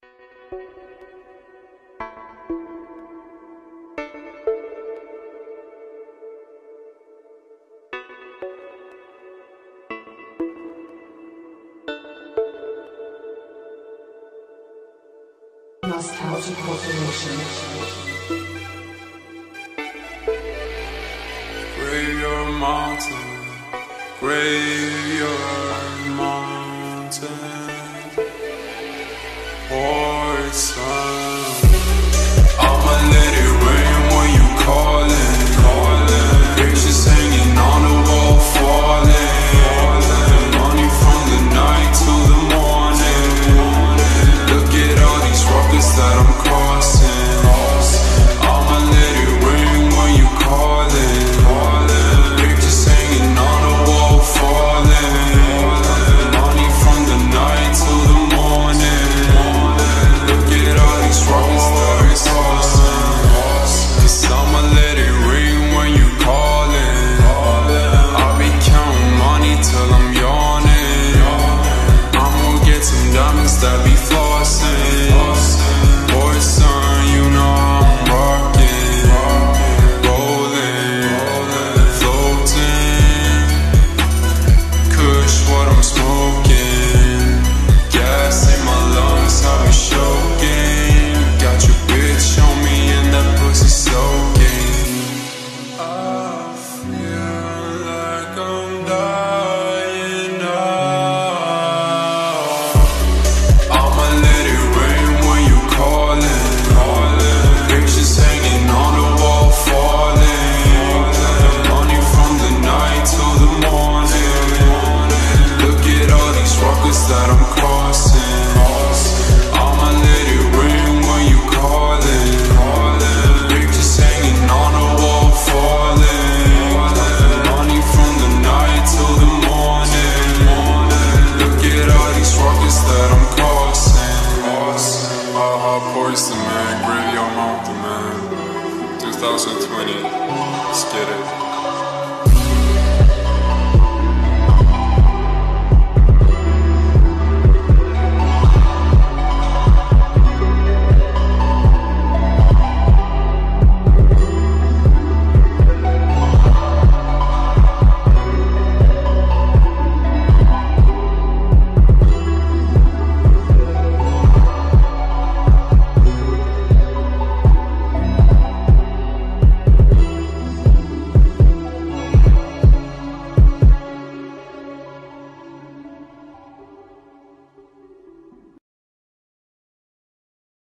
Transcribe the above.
Nostalgia Corporation. Graveyard Mountain, Graveyard Mountain, Port Sun. I'ma let it rain when you callin', pictures hanging on the wall, falling, money from the night till the morning. Look at all these rockets that I'm crossing. I'ma let it rain when you callin', pictures hanging on the wall, falling, money from the night till the morning. Look at all these rockets that I'm crossing. 'Cause I'ma let it rain when you callin'. I'll be counting money till I'm yawning. I'ma get some diamonds that be flossin'. Boy, son, you know I'm rockin', rollin', floating. Kush, what I'm smoking. Gas in my lungs, I be choking. Got your bitch on me and that pussy soaking. I feel like I'm dying now. I'ma let it rain when you callin', pictures hanging on the wall, falling, money from the night till the morning. Look at all these rockets that I'm crossing. I'ma let it rain when you callin', pictures hanging on the wall, falling, money from the night till the morning. Look at all these rockets that I'm crossing. Poison, man, Graveyard Mountain, man, 2020.